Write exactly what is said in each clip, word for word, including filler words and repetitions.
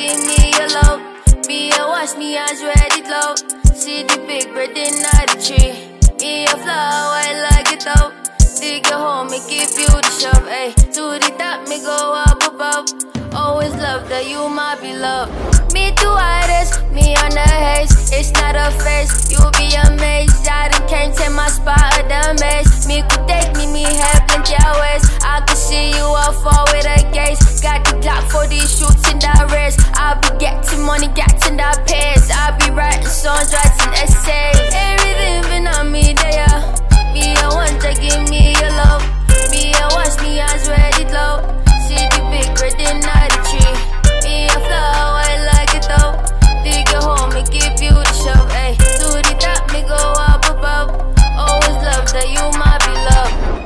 give me your love. Be a watch me as ready low. See the big bird in the tree. Me a flower, I like it though. Dig your home, me give you the shove, ayy. To the top, me go up above. Always love that you my beloved. Me do artists, me on the haze. It's not a face, you be amazed. I done can't take my spot of the maze. Me could take me, me have plenty of ways. I could see you all fall with a gaze. Got the Glock for these shoots in the race. I be getting money, getting the pace. I be writing songs, writing essays. Everything been on me there. Me a want to give me your love. Me a watch me as ready low. See the big bird in the tree. Me a flower, I like it though. Dig your home, me give you the shove, ayy. To the top, me go up above. Always love that you my beloved.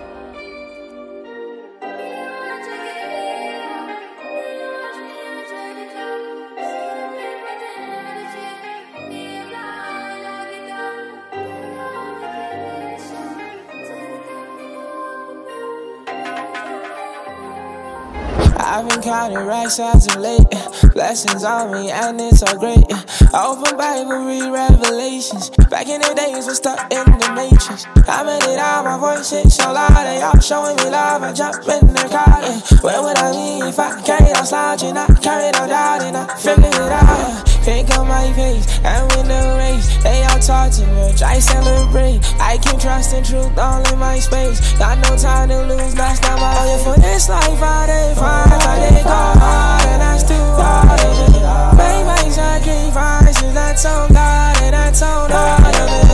I've been counting racks as of late. Blessings on me and it's so great. Open Bible, read Revelations. Back in the days, we're stuck in the matrix. I made it out, my voice hit so loud. They all showing me love, I jump in their car. Yeah. Where would I be if I carried on slouching? I carried on doubting, I figured it out. Pick up my face and win the race. They all talk too much, I celebrate. I can trust in truth all in my space. Got no time to lose, last time I was for this life I did fine. I did go hard and I still hard. Make my sacrifices, that's on God and that's on God.